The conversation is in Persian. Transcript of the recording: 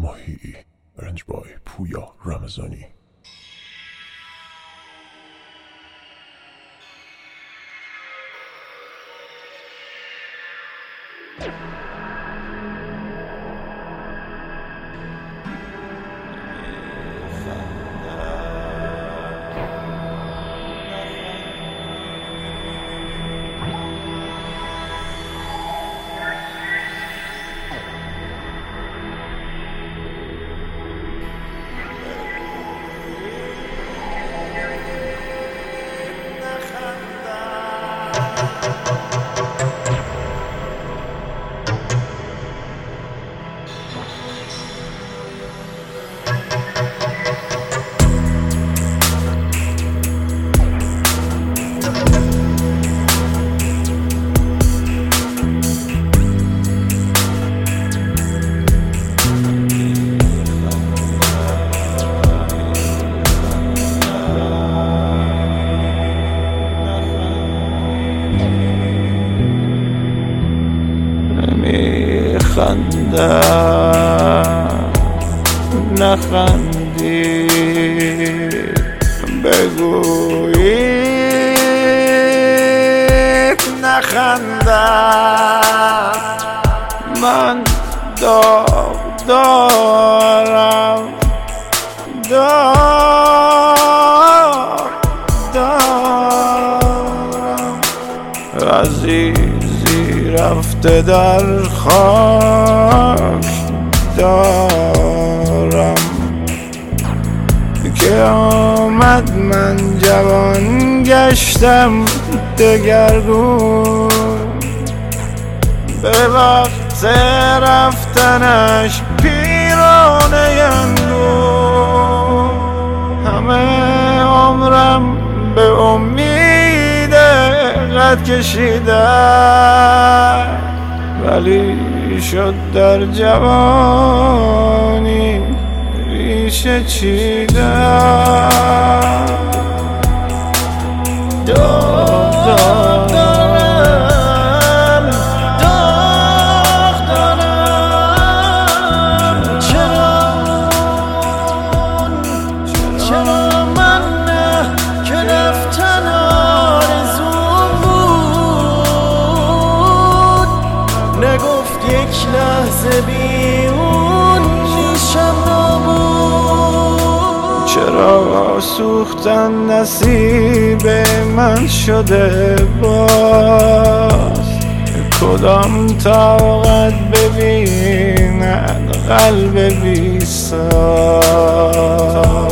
ماهی. رنج بای پویا رمضانی. نخندی بگویید نخندم، من داغ دارم، داغ دارم. عزیزی رفته در خاک دارم که آمد من جوان گشتم دگرگون، به وقت رفتنش پیرانه اندوه. همه عمرم به امید قد کشیدم، ولی شد در جوانی ریشه چیدم. داغ دارم، داغ دارم. چرا من که رفتن آرزوم بود، نگفت یک لحظه بی اون پیشم نبود. چرا سوختن نصیب من شده باز، کدام طاقت ببیند قلب بی ساز.